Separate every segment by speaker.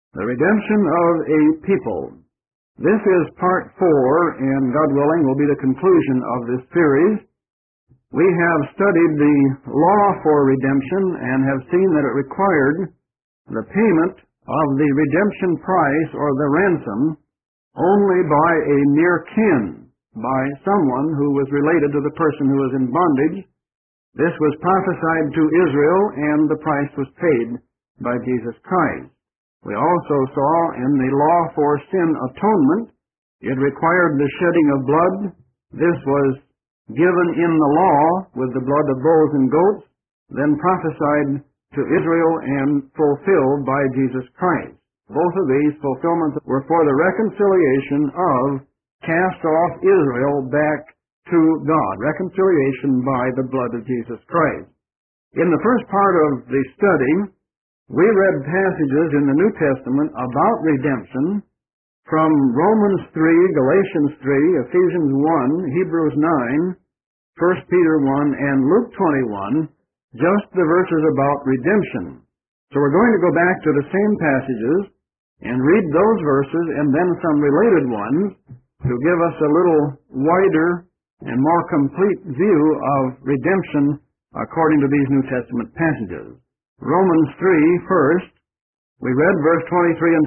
Speaker 1: The redemption of a people. This is part 4, and God willing will be the conclusion of this series. We have studied the law for redemption and have seen that it required the payment of the redemption price or the ransom only by a near kin, by someone who was related to the person who was in bondage. This was prophesied to Israel, and the price was paid by Jesus Christ. We also saw in the law for sin atonement, it required the shedding of blood. This was given in the law with the blood of bulls and goats, then prophesied to Israel and fulfilled by Jesus Christ. Both of these fulfillments were for the reconciliation of cast-off Israel back to God, reconciliation by the blood of Jesus Christ. In the first part of the study, we read passages in the New Testament about redemption from Romans 3, Galatians 3, Ephesians 1, Hebrews 9, 1 Peter 1, and Luke 21, just the verses about redemption. So we're going to go back to the same passages and read those verses and then some related ones to give us a little wider and more complete view of redemption according to these New Testament passages. Romans 3 first, we read verse 23 and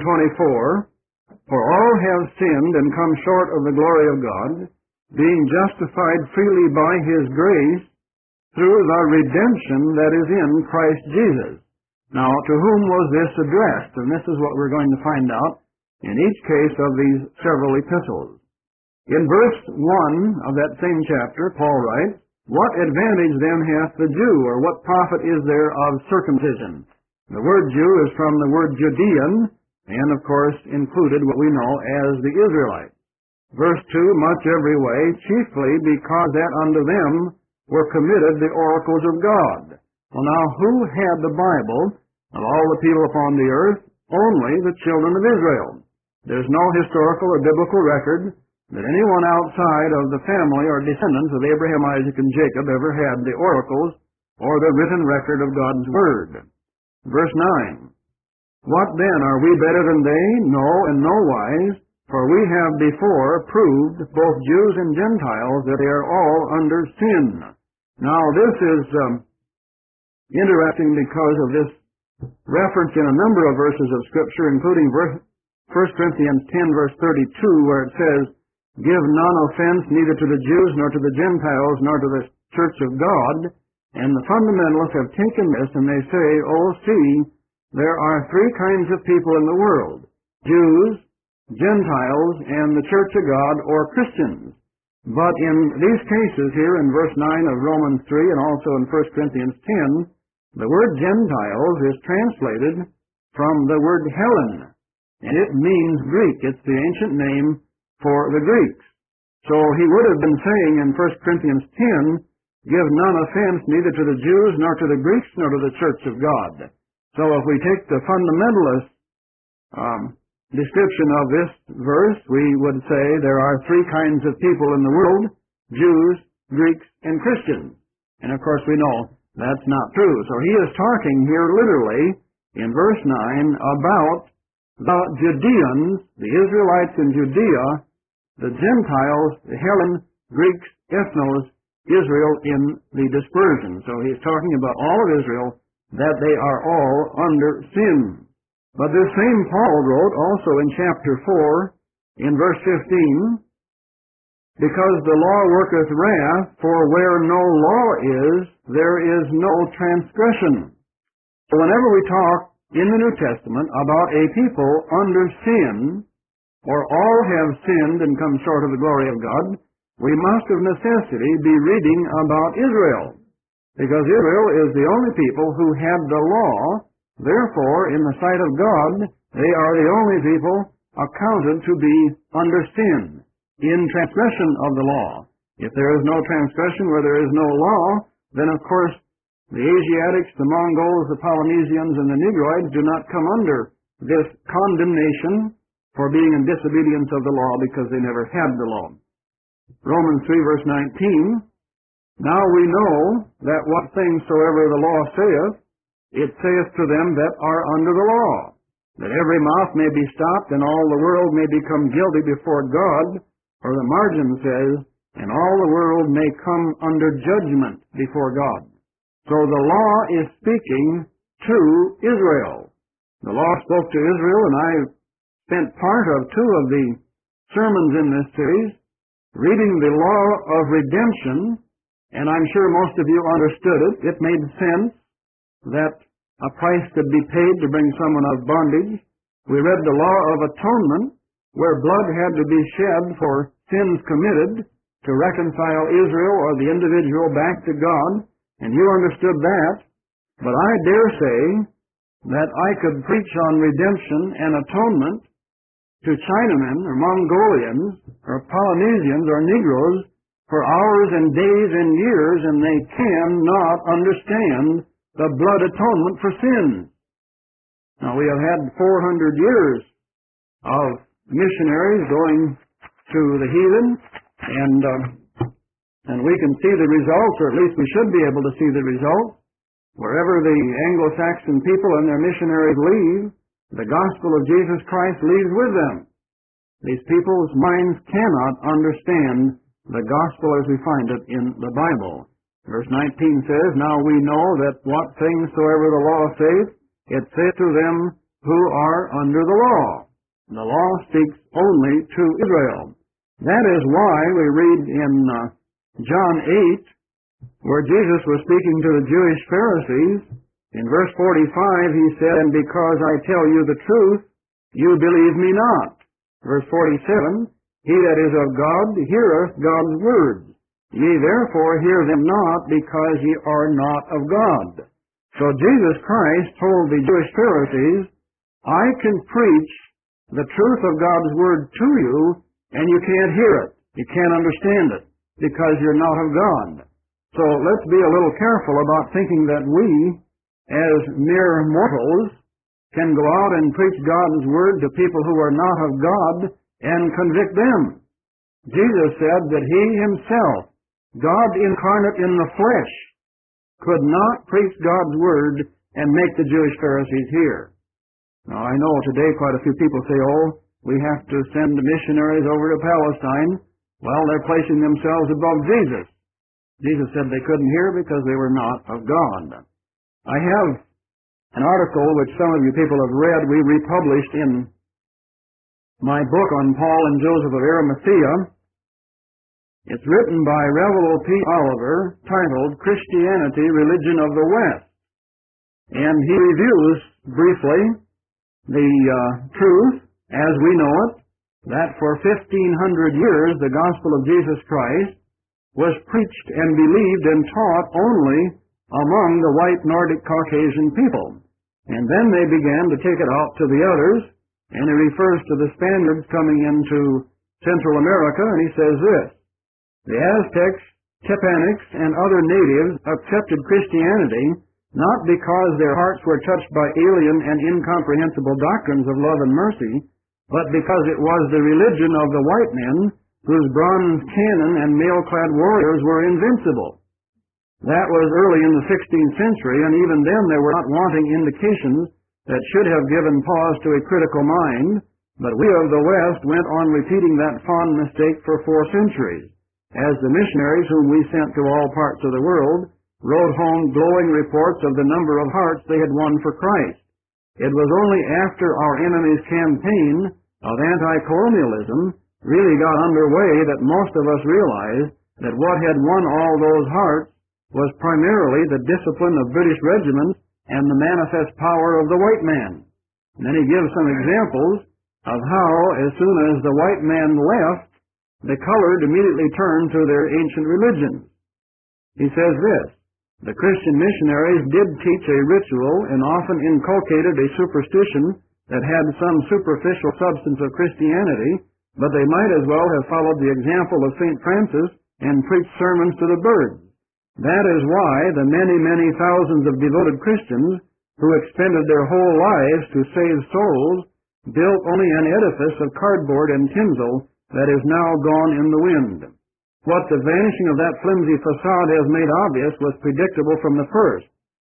Speaker 1: 24, For all have sinned and come short of the glory of God, being justified freely by His grace through the redemption that is in Christ Jesus. Now, to whom was this addressed? And this is what we're going to find out in each case of these several epistles. In verse 1 of that same chapter, Paul writes, What advantage then hath the Jew, or what profit is there of circumcision? The word Jew is from the word Judean, and of course included what we know as the Israelites. Verse 2, Much every way, chiefly because that unto them were committed the oracles of God. Well, now, who had the Bible of all the people upon the earth? Only the children of Israel. There's no historical or biblical record that anyone outside of the family or descendants of Abraham, Isaac, and Jacob ever had the oracles or the written record of God's Word. Verse 9, What then, are we better than they? No, in no wise, for we have before proved, both Jews and Gentiles, that they are all under sin. Now, this is interesting because of this reference in a number of verses of Scripture, including 1 Corinthians 10, verse 32, where it says, Give none offense neither to the Jews, nor to the Gentiles, nor to the church of God. And the fundamentalists have taken this and they say, see, there are three kinds of people in the world: Jews, Gentiles, and the church of God, or Christians. But in these cases here in verse 9 of Romans 3 and also in 1 Corinthians 10, the word Gentiles is translated from the word Hellen, and it means Greek. It's the ancient name for the Greeks. So he would have been saying in 1 Corinthians 10, Give none offense neither to the Jews, nor to the Greeks, nor to the church of God. So if we take the fundamentalist description of this verse, we would say there are three kinds of people in the world: Jews, Greeks, and Christians. And of course we know that's not true. So he is talking here literally in verse 9 about the Judeans, the Israelites in Judea, the Gentiles, the Hellen, Greeks, ethnos, Israel in the dispersion. So he's talking about all of Israel, that they are all under sin. But this same Paul wrote also in chapter 4, in verse 15, Because the law worketh wrath, for where no law is, there is no transgression. So whenever we talk in the New Testament about a people under sin, or all have sinned and come short of the glory of God, we must of necessity be reading about Israel, because Israel is the only people who had the law. Therefore, in the sight of God, they are the only people accounted to be under sin, in transgression of the law. If there is no transgression where there is no law, then of course the Asiatics, the Mongols, the Polynesians, and the Negroids do not come under this condemnation for being in disobedience of the law because they never had the law. Romans 3 verse 19, Now we know that what things soever the law saith, it saith to them that are under the law, that every mouth may be stopped and all the world may become guilty before God, or the margin says, and all the world may come under judgment before God. So the law is speaking to Israel. The law spoke to Israel, and I spent part of two of the sermons in this series reading the law of redemption, and I'm sure most of you understood it. It made sense that a price could be paid to bring someone out of bondage. We read the law of atonement, where blood had to be shed for sins committed to reconcile Israel or the individual back to God, and you understood that. But I dare say that I could preach on redemption and atonement to Chinamen or Mongolians or Polynesians or Negroes for hours and days and years, and they cannot understand the blood atonement for sins. Now, we have had 400 years of missionaries going to the heathen, and we can see the results, or at least we should be able to see the results. Wherever the Anglo-Saxon people and their missionaries leave, the gospel of Jesus Christ leaves with them. These people's minds cannot understand the gospel as we find it in the Bible. Verse 19 says, "Now we know that what things soever the law saith, it saith to them who are under the law." The law speaks only to Israel. That is why we read in John 8, where Jesus was speaking to the Jewish Pharisees, in verse 45 he said, "And because I tell you the truth, you believe me not." Verse 47, "He that is of God heareth God's words. Ye therefore hear them not, because ye are not of God." So Jesus Christ told the Jewish Pharisees, "I can preach the truth of God's word to you, and you can't hear it. You can't understand it, because you're not of God." So let's be a little careful about thinking that we, as mere mortals, can go out and preach God's word to people who are not of God and convict them. Jesus said that He Himself, God incarnate in the flesh, could not preach God's word and make the Jewish Pharisees hear. Now, I know today quite a few people say, "Oh, we have to send missionaries over to Palestine." Well, they're placing themselves above Jesus. Jesus said they couldn't hear because they were not of God. I have an article which some of you people have read. We republished in my book on Paul and Joseph of Arimathea. It's written by Revel P. Oliver, titled "Christianity, Religion of the West." And he reviews briefly the truth, as we know it, that for 1,500 years the gospel of Jesus Christ was preached and believed and taught only among the white Nordic Caucasian people. And then they began to take it out to the others, and he refers to the Spaniards coming into Central America, and he says this: "The Aztecs, Tepanecs, and other natives accepted Christianity not because their hearts were touched by alien and incomprehensible doctrines of love and mercy, but because it was the religion of the white men, whose bronze cannon and mail-clad warriors were invincible." That was early in the 16th century, and even then there were not wanting indications that should have given pause to a critical mind, but we of the West went on repeating that fond mistake for 4 centuries, as the missionaries whom we sent to all parts of the world wrote home glowing reports of the number of hearts they had won for Christ. It was only after our enemy's campaign of anti-colonialism really got underway that most of us realized that what had won all those hearts was primarily the discipline of British regiments and the manifest power of the white man. And then he gives some examples of how, as soon as the white man left, the colored immediately turned to their ancient religions. He says this: "The Christian missionaries did teach a ritual and often inculcated a superstition that had some superficial substance of Christianity, but they might as well have followed the example of St. Francis and preached sermons to the birds. That is why the many, many thousands of devoted Christians who expended their whole lives to save souls built only an edifice of cardboard and tinsel that is now gone in the wind. What the vanishing of that flimsy facade has made obvious was predictable from the first.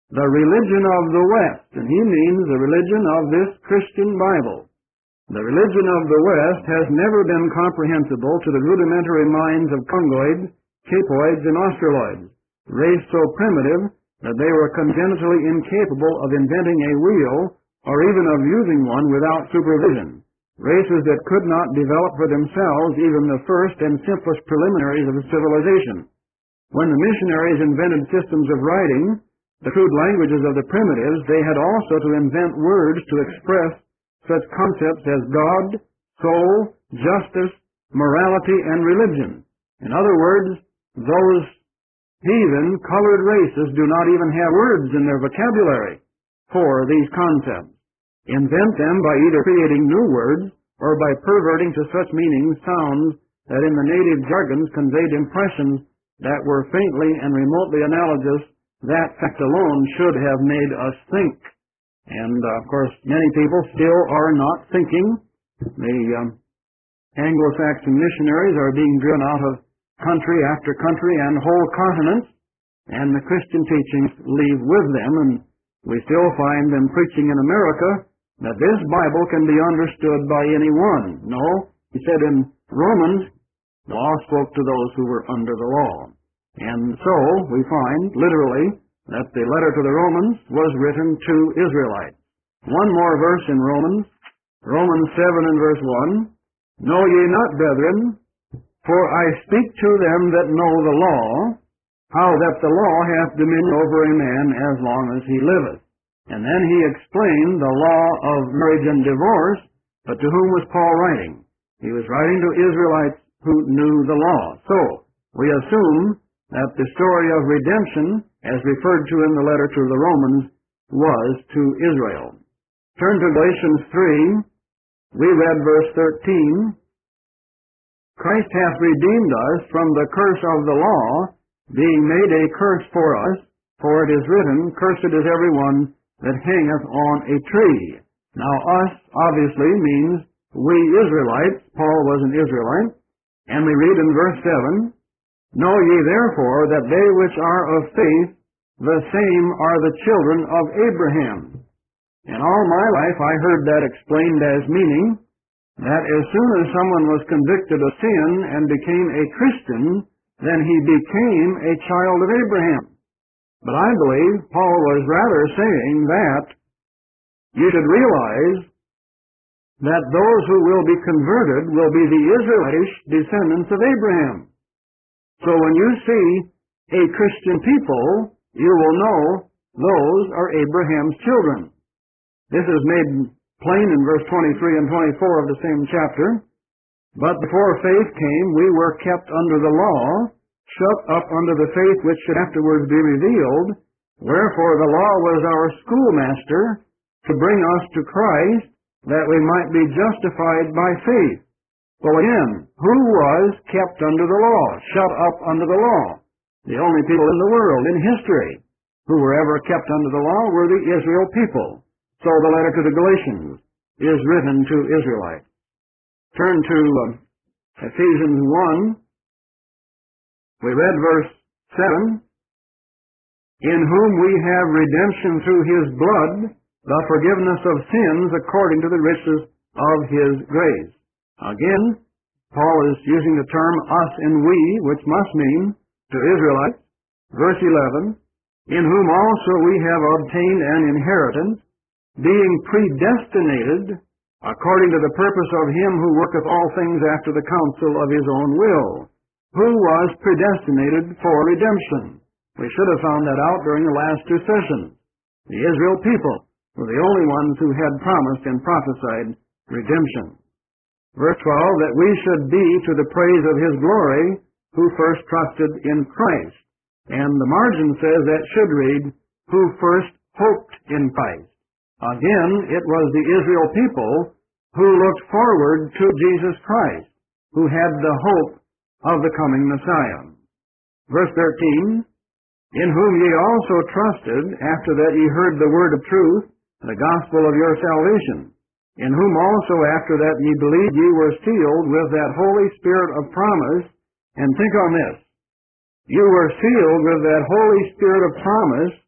Speaker 1: the religion of the West, and he means the religion of this Christian Bible. The religion of the West has never been comprehensible to the rudimentary minds of Congoids, Capoids, and Australoids, race so primitive that they were congenitally incapable of inventing a wheel or even of using one without supervision, races that could not develop for themselves even the first and simplest preliminaries of civilization. When the missionaries invented systems of writing, the crude languages of the primitives, they had also to invent words to express such concepts as God, soul, justice, morality, and religion. In other words, those heathen colored races do not even have words in their vocabulary for these concepts. Invent them by either creating new words or by perverting to such meanings sounds that in the native jargons conveyed impressions that were faintly and remotely analogous. That fact alone should have made us think. And, of course, many people still are not thinking. The Anglo-Saxon missionaries are being driven out of country after country and whole continents, and the Christian teachings leave with them, and we still find them preaching in America that this Bible can be understood by anyone. No, he said in Romans, the law spoke to those who were under the law. And so we find, literally, that the letter to the Romans was written to Israelites. One more verse in Romans, Romans 7 and verse 1, Know ye not, brethren, for I speak to them that know the law, how that the law hath dominion over a man as long as he liveth. And then he explained the law of marriage and divorce, but to whom was Paul writing? He was writing to Israelites who knew the law. So, we assume that the story of redemption, as referred to in the letter to the Romans, was to Israel. Turn to Galatians 3. We read verse 13. Christ hath redeemed us from the curse of the law, being made a curse for us, for it is written, Cursed is every one that hangeth on a tree. Now us obviously means we Israelites. Paul was an Israelite. And we read in verse 7, Know ye therefore that they which are of faith, the same are the children of Abraham. In all my life I heard that explained as meaning that as soon as someone was convicted of sin and became a Christian, then he became a child of Abraham. But I believe Paul was rather saying that you should realize that those who will be converted will be the Israelitish descendants of Abraham. So when you see a Christian people, you will know those are Abraham's children. This is made plain in verse 23 and 24 of the same chapter. But before faith came, we were kept under the law, shut up under the faith which should afterwards be revealed. Wherefore the law was our schoolmaster to bring us to Christ, that we might be justified by faith. Well again, who was kept under the law, shut up under the law? The only people in the world, in history, who were ever kept under the law were the Israel people. So the letter to the Galatians is written to Israelites. Turn to Ephesians 1. We read verse 7. In whom we have redemption through his blood, the forgiveness of sins according to the riches of his grace. Again, Paul is using the term us and we, which must mean to Israelites. Verse 11, in whom also we have obtained an inheritance, being predestinated according to the purpose of him who worketh all things after the counsel of his own will, who was predestinated for redemption. We should have found that out during the last two sessions. The Israel people were the only ones who had promised and prophesied redemption. Verse 12, that we should be to the praise of his glory, who first trusted in Christ. And the margin says that should read, who first hoped in Christ. Again, it was the Israel people who looked forward to Jesus Christ, who had the hope of the coming Messiah. Verse 13, in whom ye also trusted, after that ye heard the word of truth, the gospel of your salvation, in whom also after that ye believed ye were sealed with that Holy Spirit of promise. And think on this. You were sealed with that Holy Spirit of promise,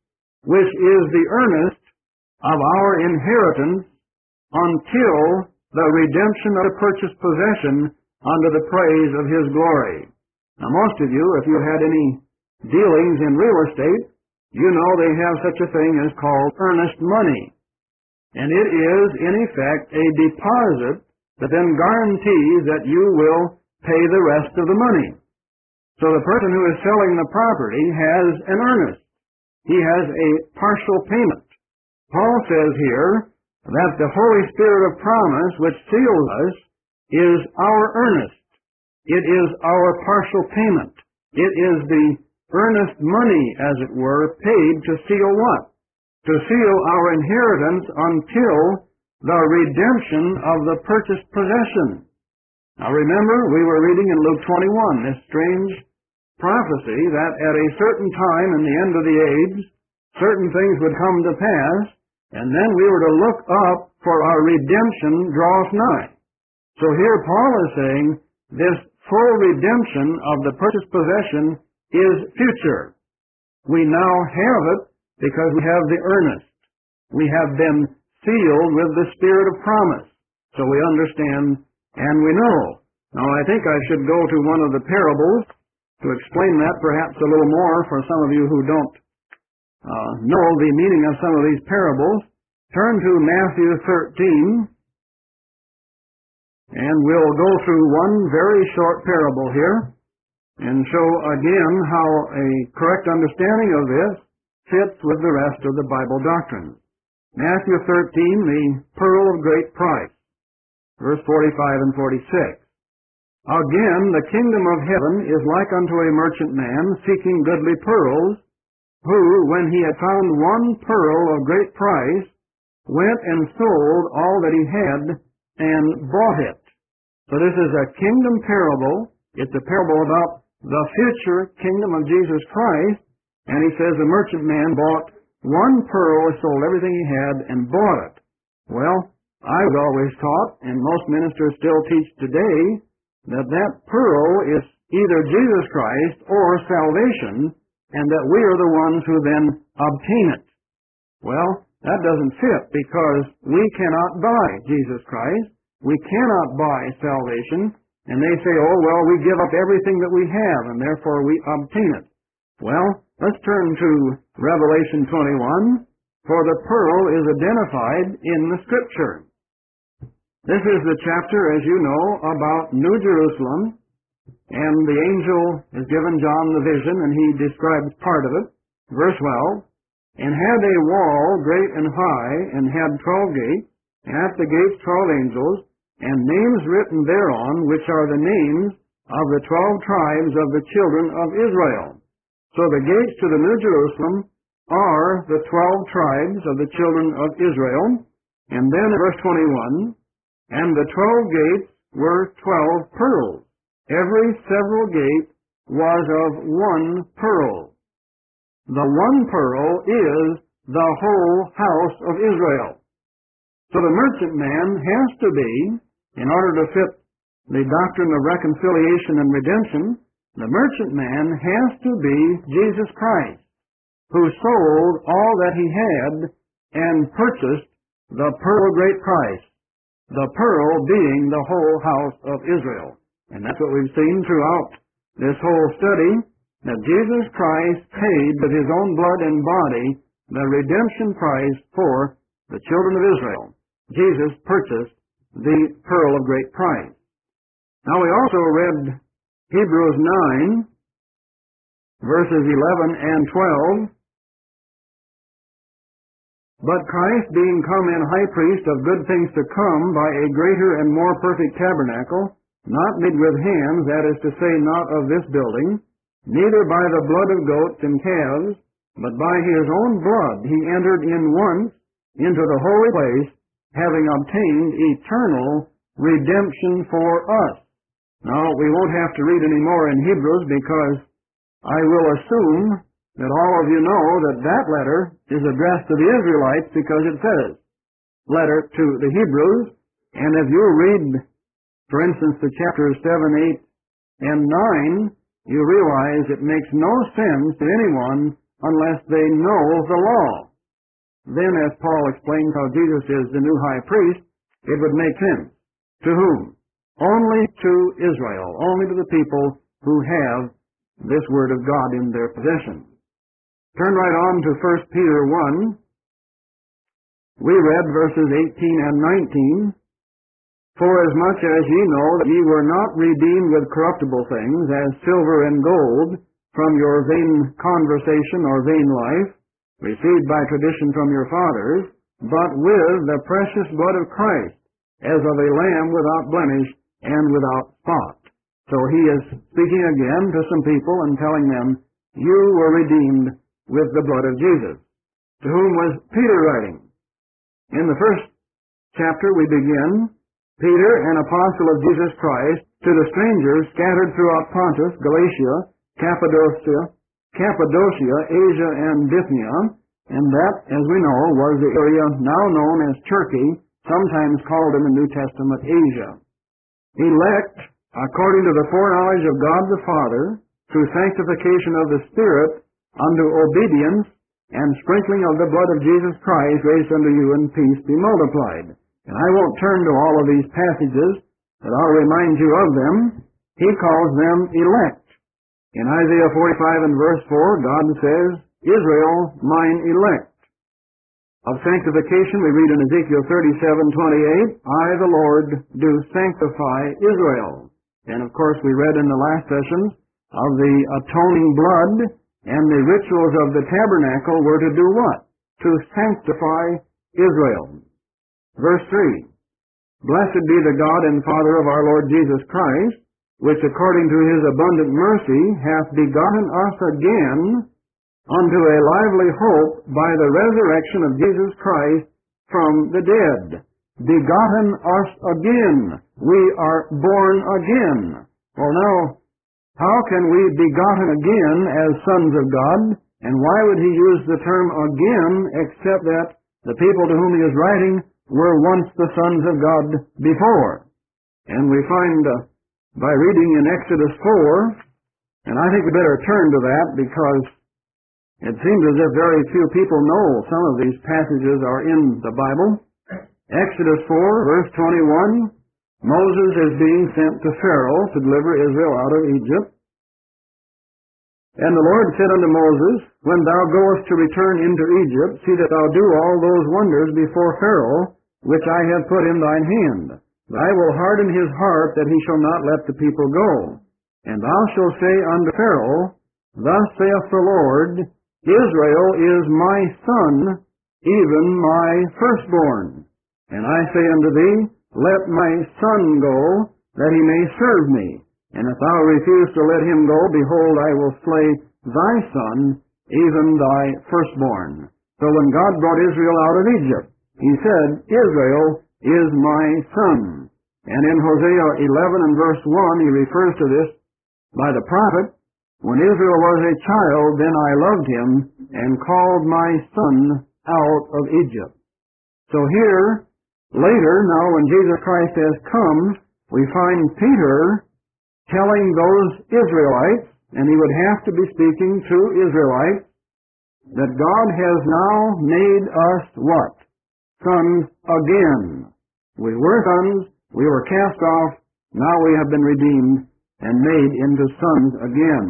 Speaker 1: which is the earnest of our inheritance until the redemption of the purchased possession unto the praise of His glory. Now, most of you, if you had any dealings in real estate, you know they have such a thing as called earnest money. And it is, in effect, a deposit that then guarantees that you will pay the rest of the money. So the person who is selling the property has an earnest. He has a partial payment. Paul says here that the Holy Spirit of promise, which seals us, is our earnest. It is our partial payment. It is the earnest money, as it were, paid to seal what? To seal our inheritance until the redemption of the purchased possession. Now remember, we were reading in Luke 21, this strange prophecy that at a certain time in the end of the age, certain things would come to pass, and then we were to look up for our redemption draweth nigh. So here Paul is saying this full redemption of the purchased possession is future. We now have it because we have the earnest. We have been sealed with the Spirit of promise. So we understand and we know. Now I think I should go to one of the parables to explain that perhaps a little more for some of you who don't know the meaning of some of these parables. Turn to Matthew 13, and we'll go through one very short parable here and show again how a correct understanding of this fits with the rest of the Bible doctrine. Matthew 13, the pearl of great price, verse 45 and 46. Again, the kingdom of heaven is like unto a merchant man seeking goodly pearls, who, when he had found one pearl of great price, went and sold all that he had and bought it. So this is a kingdom parable. It's a parable about the future kingdom of Jesus Christ. And he says the merchant man bought one pearl, sold everything he had, and bought it. Well, I was always taught, and most ministers still teach today, that that pearl is either Jesus Christ or salvation, and that we are the ones who then obtain it. Well, that doesn't fit because we cannot buy Jesus Christ. We cannot buy salvation. And they say, oh, well, we give up everything that we have, and therefore we obtain it. Well, let's turn to Revelation 21, for the pearl is identified in the Scripture. This is the chapter, as you know, about New Jerusalem, and the angel has given John the vision, and he describes part of it. Verse 12, and had a wall great and high, and had 12 gates, and at the gates 12 angels, and names written thereon, which are the names of the 12 tribes of the children of Israel. So the gates to the New Jerusalem are the 12 tribes of the children of Israel. And then verse 21, and the 12 gates were 12 pearls. Every several gate was of one pearl. The one pearl is the whole house of Israel. So the merchant man has to be, in order to fit the doctrine of reconciliation and redemption, the merchant man has to be Jesus Christ, who sold all that he had and purchased the pearl of great price, the pearl being the whole house of Israel. And that's what we've seen throughout this whole study, that Jesus Christ paid with his own blood and body the redemption price for the children of Israel. Jesus purchased the pearl of great price. Now we also read Hebrews 9, verses 11 and 12. But Christ, being come in high priest of good things to come, by a greater and more perfect tabernacle, not made with hands, that is to say, not of this building, neither by the blood of goats and calves, but by his own blood he entered in once into the holy place, having obtained eternal redemption for us. Now, we won't have to read any more in Hebrews, because I will assume that all of you know that that letter is addressed to the Israelites, because it says, letter to the Hebrews. And if you read, for instance, the chapters 7, 8, and 9, you realize it makes no sense to anyone unless they know the law. Then, as Paul explains how Jesus is the new high priest, it would make sense. To whom? Only to Israel, only to the people who have this Word of God in their possession. Turn right on to 1 Peter 1. We read verses 18 and 19. For as much as ye know that ye were not redeemed with corruptible things, as silver and gold, from your vain conversation or vain life, received by tradition from your fathers, but with the precious blood of Christ, as of a lamb without blemish and without spot. So he is speaking again to some people and telling them, you were redeemed with the blood of Jesus. To whom was Peter writing? In the first chapter we begin, Peter, an apostle of Jesus Christ, to the strangers scattered throughout Pontus, Galatia, Cappadocia, Asia, and Bithynia, and that, as we know, was the area now known as Turkey, sometimes called in the New Testament Asia. Elect, according to the foreknowledge of God the Father, through sanctification of the Spirit, unto obedience, and sprinkling of the blood of Jesus Christ, raised unto you, and peace be multiplied. And I won't turn to all of these passages, but I'll remind you of them. He calls them elect. In Isaiah 45 and verse 4, God says, Israel, mine elect. Of sanctification, we read in Ezekiel 37:28, I, the Lord, do sanctify Israel. And of course, we read in the last session of the atoning blood, and the rituals of the tabernacle were to do what? To sanctify Israel. Verse 3, Blessed be the God and Father of our Lord Jesus Christ, which according to his abundant mercy hath begotten us again unto a lively hope by the resurrection of Jesus Christ from the dead. Begotten us again. We are born again. Well now, how can we be begotten again as sons of God? And why would he use the term again except that the people to whom he is writing were once the sons of God before? And we find by reading in Exodus 4, and I think we better turn to that because it seems as if very few people know some of these passages are in the Bible. Exodus 4, verse 21, Moses is being sent to Pharaoh to deliver Israel out of Egypt. And the Lord said unto Moses, When thou goest to return into Egypt, see that thou do all those wonders before Pharaoh, which I have put in thine hand. I will harden his heart, that he shall not let the people go. And thou shalt say unto Pharaoh, Thus saith the Lord, Israel is my son, even my firstborn. And I say unto thee, Let my son go, that he may serve me. And if thou refuse to let him go, behold, I will slay thy son, even thy firstborn. So when God brought Israel out of Egypt, he said, Israel is my son. And in Hosea 11 and verse 1, he refers to this by the prophet, When Israel was a child, then I loved him, and called my son out of Egypt. So here, later, now when Jesus Christ has come, we find Peter telling those Israelites, and he would have to be speaking to Israelites, that God has now made us what? Sons again. We were sons, we were cast off, now we have been redeemed and made into sons again.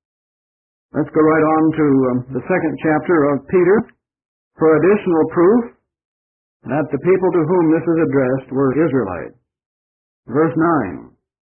Speaker 1: Let's go right on to the second chapter of Peter for additional proof that the people to whom this is addressed were Israelites. Verse 9,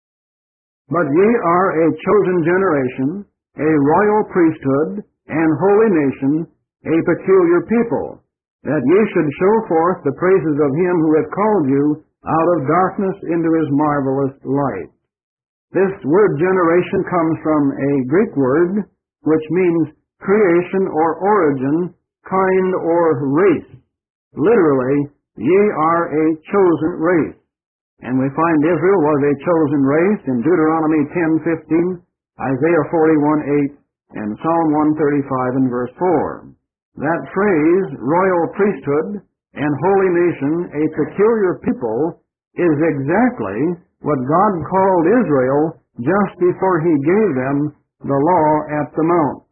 Speaker 1: But ye are a chosen generation, a royal priesthood, and holy nation, a peculiar people, that ye should show forth the praises of him who hath called you out of darkness into his marvelous light. This word generation comes from a Greek word which means creation or origin, kind or race. Literally, ye are a chosen race. And we find Israel was a chosen race in Deuteronomy 10:15, Isaiah 41:8, and Psalm 135 and verse 4. That phrase, royal priesthood and holy nation, a peculiar people, is exactly what God called Israel just before he gave them the law at the mount.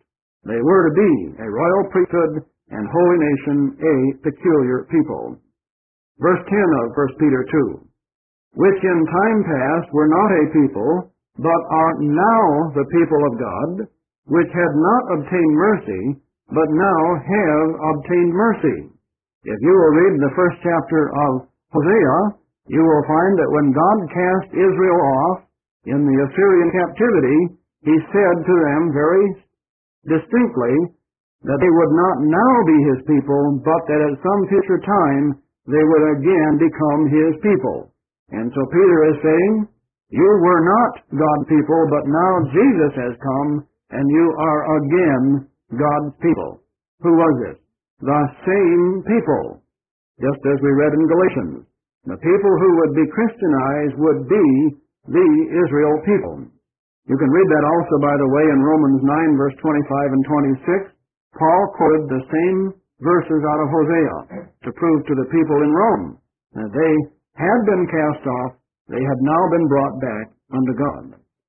Speaker 1: They were to be a royal priesthood and holy nation, a peculiar people. Verse 10 of 1 Peter 2, which in time past were not a people, but are now the people of God, which had not obtained mercy, but now have obtained mercy. If you will read the first chapter of Hosea, you will find that when God cast Israel off in the Assyrian captivity, He said to them very distinctly that they would not now be His people, but that at some future time they would again become His people. And so Peter is saying, you were not God's people, but now Jesus has come, and you are again God's people. Who was it? The same people, just as we read in Galatians. The people who would be Christianized would be the Israel people. You can read that also, by the way, in Romans 9, verse 25 and 26. Paul quoted the same verses out of Hosea to prove to the people in Rome that they had been cast off, they had now been brought back unto God.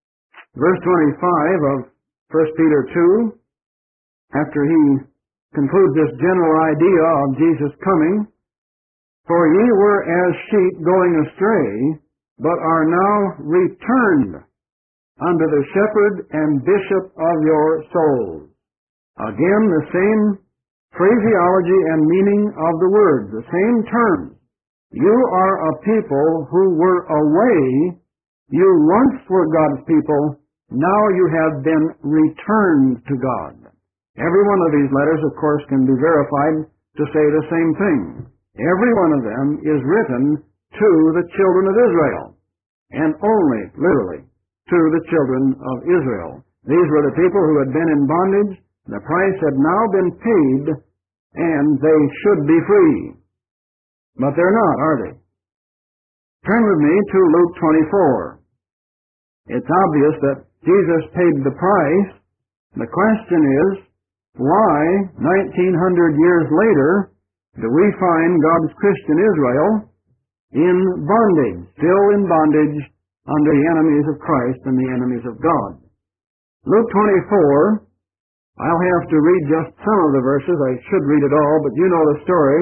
Speaker 1: Verse 25 of 1 Peter 2, after he concludes this general idea of Jesus coming, for ye were as sheep going astray, but are now returned unto the shepherd and bishop of your souls. Again, the same phraseology and meaning of the word, the same terms. You are a people who were away. You once were God's people. Now you have been returned to God. Every one of these letters, of course, can be verified to say the same thing. Every one of them is written to the children of Israel, and only, literally, to the children of Israel. These were the people who had been in bondage. The price had now been paid, and they should be free. But they're not, are they? Turn with me to Luke 24. It's obvious that Jesus paid the price. The question is, why, 1900 years later, do we find God's Christian Israel in bondage, still in bondage under the enemies of Christ and the enemies of God? Luke 24, I'll have to read just some of the verses. I should read it all, but you know the story.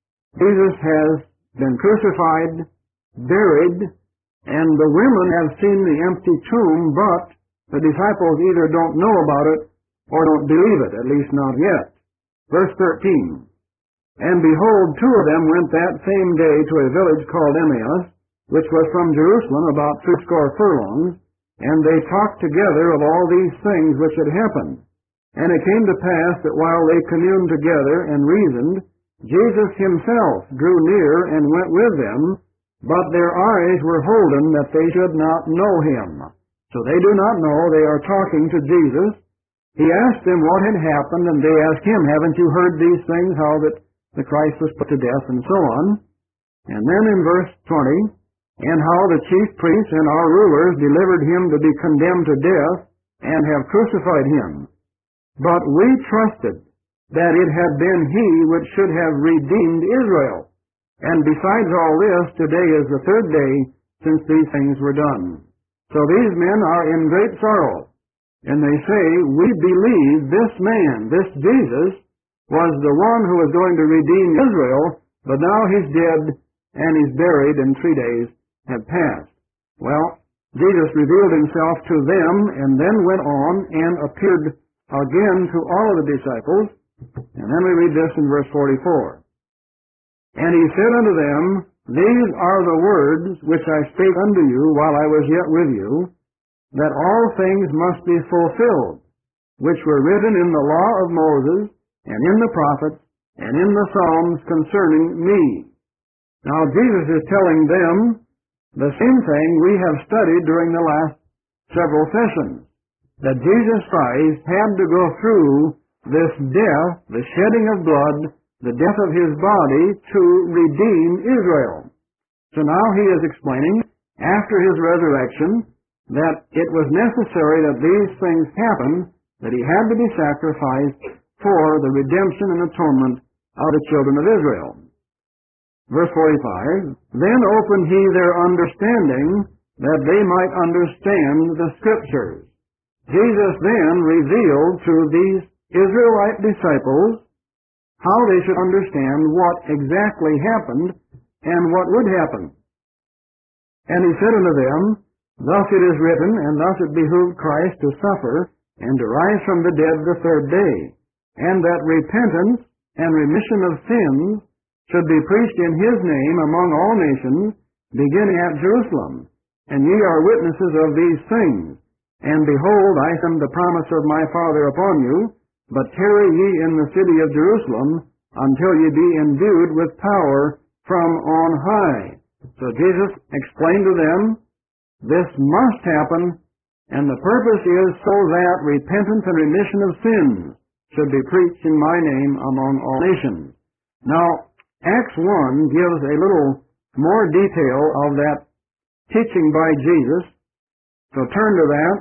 Speaker 1: Jesus has been crucified, buried, and the women have seen the empty tomb, but the disciples either don't know about it or don't believe it, at least not yet. Verse 13, and behold, two of them went that same day to a village called Emmaus, which was from Jerusalem about 60 furlongs, and they talked together of all these things which had happened. And it came to pass that while they communed together and reasoned, Jesus himself drew near and went with them, but their eyes were holden that they should not know him. So they do not know, they are talking to Jesus. He asked them what had happened, and they asked him, haven't you heard these things, how that the Christ was put to death, and so on. And then in verse 20, and how the chief priests and our rulers delivered him to be condemned to death, and have crucified him. But we trusted that it had been he which should have redeemed Israel. And besides all this, today is the third day since these things were done. So these men are in great sorrow. And they say, we believe this man, this Jesus, was the one who was going to redeem Israel, but now he's dead and he's buried and 3 days have passed. Well, Jesus revealed himself to them and then went on and appeared again to all of the disciples. And then we read this in verse 44. And he said unto them, these are the words which I spake unto you while I was yet with you, that all things must be fulfilled, which were written in the law of Moses, and in the prophets, and in the Psalms concerning me. Now Jesus is telling them the same thing we have studied during the last several sessions, that Jesus Christ had to go through this death, the shedding of blood, the death of his body to redeem Israel. So now he is explaining, after his resurrection, that it was necessary that these things happen, that he had to be sacrificed for the redemption and atonement of the children of Israel. Verse 45, then opened he their understanding, that they might understand the Scriptures. Jesus then revealed to these Israelite disciples how they should understand what exactly happened and what would happen. And he said unto them, Thus it is written, and thus it behooved Christ to suffer, and to rise from the dead the third day, and that repentance and remission of sins should be preached in his name among all nations, beginning at Jerusalem. And ye are witnesses of these things. And behold, I send the promise of my Father upon you, but tarry ye in the city of Jerusalem, until ye be endued with power from on high. So Jesus explained to them, this must happen, and the purpose is so that repentance and remission of sins should be preached in my name among all nations. Now, Acts 1 gives a little more detail of that teaching by Jesus. So turn to that.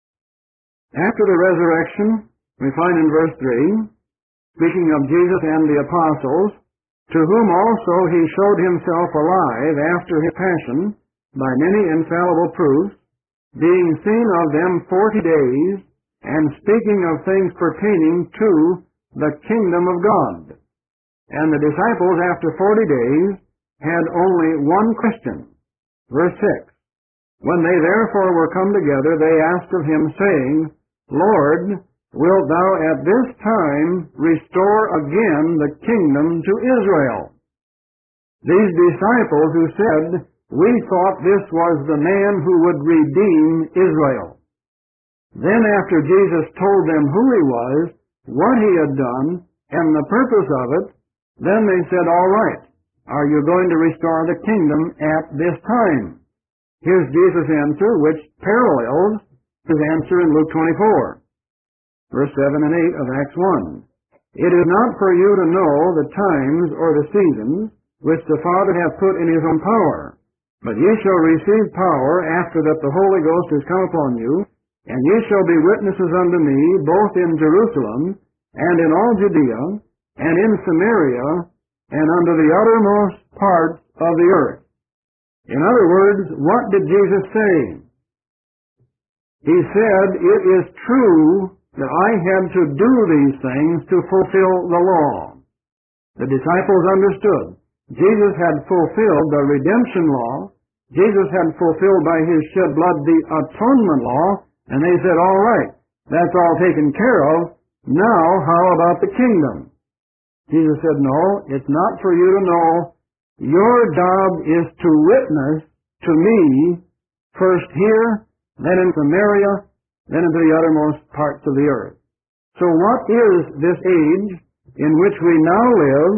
Speaker 1: After the resurrection, we find in verse 3, speaking of Jesus and the apostles, to whom also he showed himself alive after his passion by many infallible proofs, being seen of them 40 days, and speaking of things pertaining to the kingdom of God. And the disciples, after 40 days, had only one question. Verse 6, When they therefore were come together, they asked of him, saying, Lord, wilt thou at this time restore again the kingdom to Israel? These disciples who said, we thought this was the man who would redeem Israel. Then after Jesus told them who he was, what he had done, and the purpose of it, then they said, all right, are you going to restore the kingdom at this time? Here's Jesus' answer, which parallels his answer in Luke 24. Verse 7 and 8 of Acts 1. It is not for you to know the times or the seasons which the Father hath put in his own power, but ye shall receive power after that the Holy Ghost is come upon you, and ye shall be witnesses unto me both in Jerusalem and in all Judea and in Samaria and unto the uttermost parts of the earth. In other words, what did Jesus say? He said, it is true that I had to do these things to fulfill the law. The disciples understood. Jesus had fulfilled the redemption law. Jesus had fulfilled by his shed blood the atonement law. And they said, all right, that's all taken care of. Now, how about the kingdom? Jesus said, no, it's not for you to know. Your job is to witness to me, first here, then in Samaria, then into the uttermost parts of the earth. So what is this age in which we now live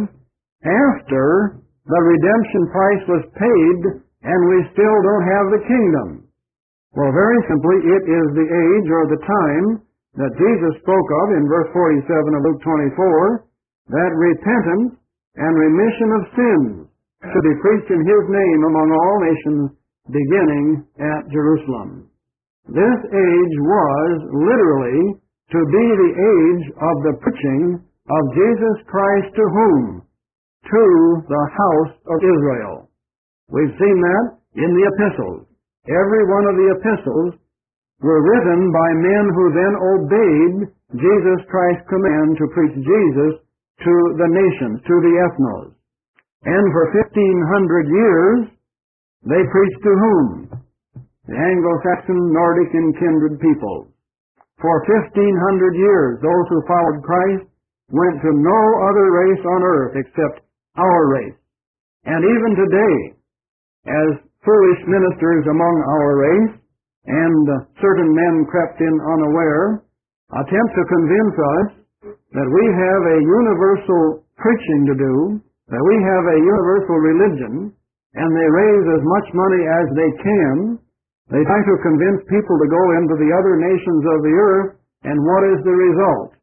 Speaker 1: after the redemption price was paid and we still don't have the kingdom? Well, very simply, it is the age or the time that Jesus spoke of in verse 47 of Luke 24, that repentance and remission of sins should be preached in his name among all nations, beginning at Jerusalem. This age was literally to be the age of the preaching of Jesus Christ to whom? To the house of Israel. We've seen that in the epistles. Every one of the epistles were written by men who then obeyed Jesus Christ's command to preach Jesus to the nations, to the ethnos. And for 1,500 years, they preached to whom? The Anglo-Saxon, Nordic, and kindred peoples. For 1,500 years, those who followed Christ went to no other race on earth except our race. And even today, as foolish ministers among our race, and certain men crept in unaware, attempt to convince us that we have a universal preaching to do, that we have a universal religion, and they raise as much money as they can. They try to convince people to go into the other nations of the earth, and what is the result?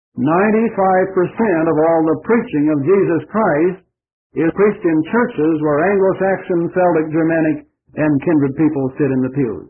Speaker 1: 95% of all the preaching of Jesus Christ is preached in churches where Anglo-Saxon, Celtic, Germanic, and kindred people sit in the pews.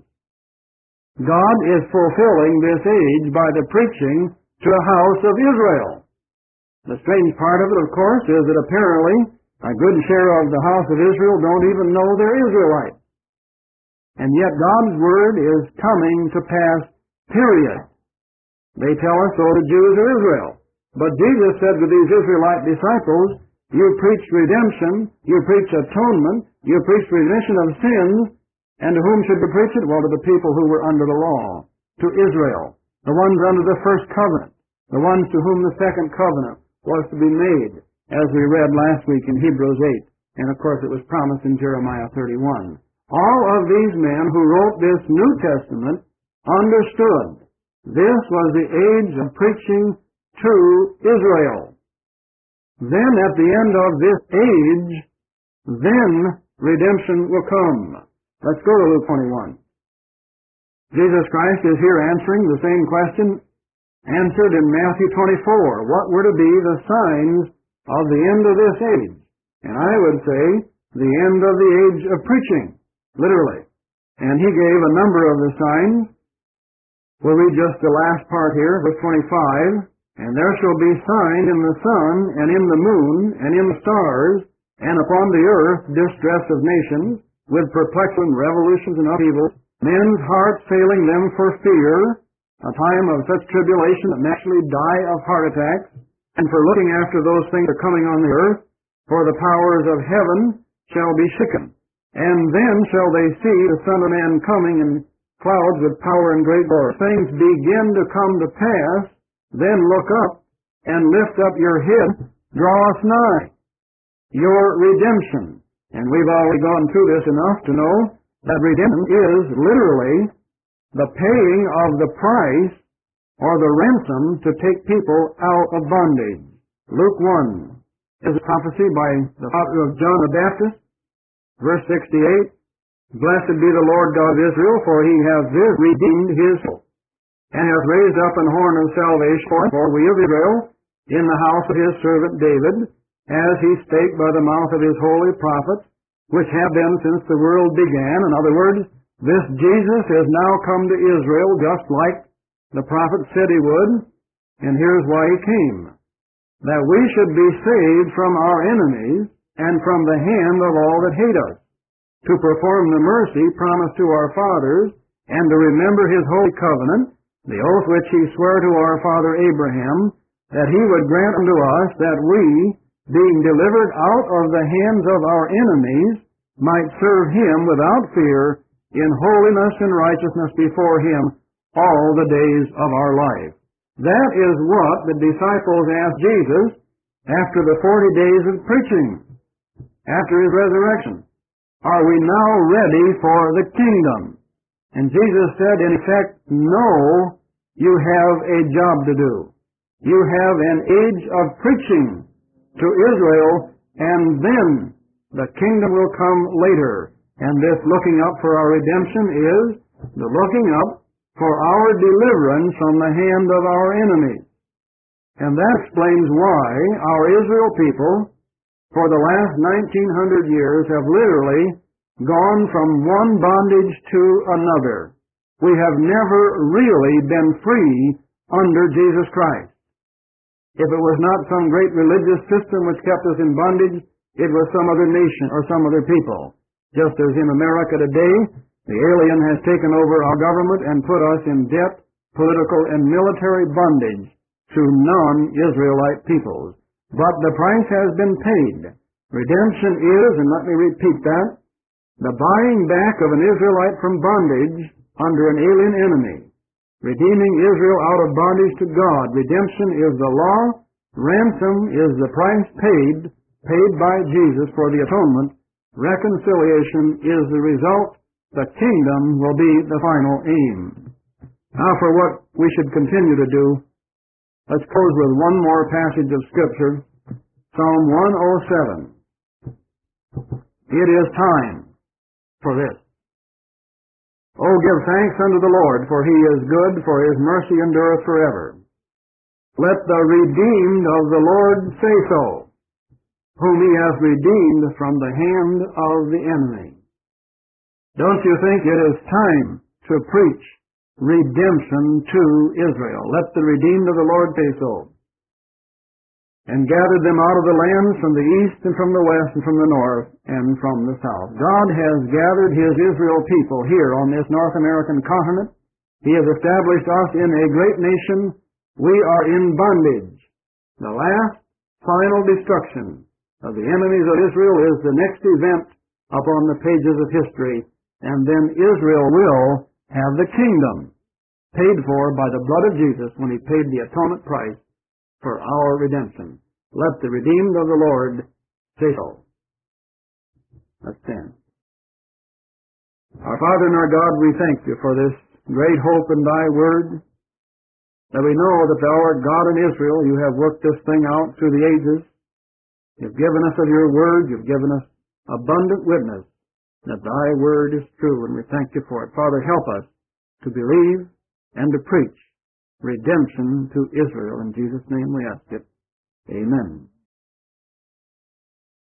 Speaker 1: God is fulfilling this age by the preaching to the house of Israel. The strange part of it, of course, is that apparently a good share of the house of Israel don't even know they're Israelites. And yet God's word is coming to pass, period. They tell us so the Jews of Israel. But Jesus said to these Israelite disciples, you preach redemption, you preach atonement, you preach remission of sins, and to whom should you preach it? Well, to the people who were under the law, to Israel, the ones under the first covenant, the ones to whom the second covenant was to be made, as we read last week in Hebrews 8, and of course it was promised in Jeremiah 31. All of these men who wrote this New Testament understood this was the age of preaching to Israel. Then at the end of this age, then redemption will come. Let's go to Luke 21. Jesus Christ is here answering the same question answered in Matthew 24. What were to be the signs of the end of this age? And I would say the end of the age of preaching, literally. And he gave a number of the signs. We'll read just the last part here, verse 25. And there shall be signs in the sun, and in the moon, and in the stars, and upon the earth distress of nations, with perplexing revolutions and upheavals, men's hearts failing them for fear, a time of such tribulation that men actually die of heart attacks, and for looking after those things that are coming on the earth, for the powers of heaven shall be shaken. And then shall they see the Son of Man coming in clouds with power and great glory. Things begin to come to pass. Then look up and lift up your head, draw us nigh, your redemption. And we've already gone through this enough to know that redemption is literally the paying of the price or the ransom to take people out of bondage. Luke 1 is a prophecy by the father of John the Baptist, verse 68, Blessed be the Lord God of Israel, for he hath redeemed his soul, and hath raised up an horn of salvation for we of Israel in the house of his servant David, as he spake by the mouth of his holy prophets, which have been since the world began. In other words, this Jesus has now come to Israel just like the prophet said he would, and here's why he came. That we should be saved from our enemies and from the hand of all that hate us, to perform the mercy promised to our fathers, and to remember his holy covenant, the oath which he sware to our father Abraham, that he would grant unto us that we, being delivered out of the hands of our enemies, might serve him without fear in holiness and righteousness before him all the days of our life. That is what the disciples asked Jesus after the 40 days of preaching, after his resurrection. Are we now ready for the kingdom? And Jesus said, in effect, no, you have a job to do. You have an age of preaching to Israel, and then the kingdom will come later. And this looking up for our redemption is the looking up for our deliverance from the hand of our enemies. And that explains why our Israel people, for the last 1900 years, have literally gone from one bondage to another. We have never really been free under Jesus Christ. If it was not some great religious system which kept us in bondage, it was some other nation or some other people. Just as in America today, the alien has taken over our government and put us in debt, political, and military bondage to non-Israelite peoples. But the price has been paid. Redemption is, and let me repeat that, the buying back of an Israelite from bondage under an alien enemy, redeeming Israel out of bondage to God. Redemption is the law. Ransom is the price paid by Jesus for the atonement. Reconciliation is the result. The kingdom will be the final aim. Now for what we should continue to do, let's close with one more passage of Scripture, Psalm 107. It is time for this. Oh, give thanks unto the Lord, for he is good, for his mercy endureth forever. Let the redeemed of the Lord say so, whom he hath redeemed from the hand of the enemy. Don't you think it is time to preach redemption to Israel? Let the redeemed of the Lord say so. And gathered them out of the lands from the east and from the west and from the north and from the south. God has gathered his Israel people here on this North American continent. He has established us in a great nation We are in bondage. The last final destruction of the enemies of Israel is the next event upon the pages of history, and then Israel will have the kingdom paid for by the blood of Jesus when He paid the atonement price for our redemption. Let the redeemed of the Lord say so. Let's stand. Our Father and our God, we thank You for this great hope in Thy Word, that we know that Thou art God in Israel. You have worked this thing out through the ages. You've given us of Your Word. You've given us abundant witness that Thy Word is true, and we thank You for it. Father, help us to believe and to preach redemption to Israel. In Jesus' name we ask it. Amen.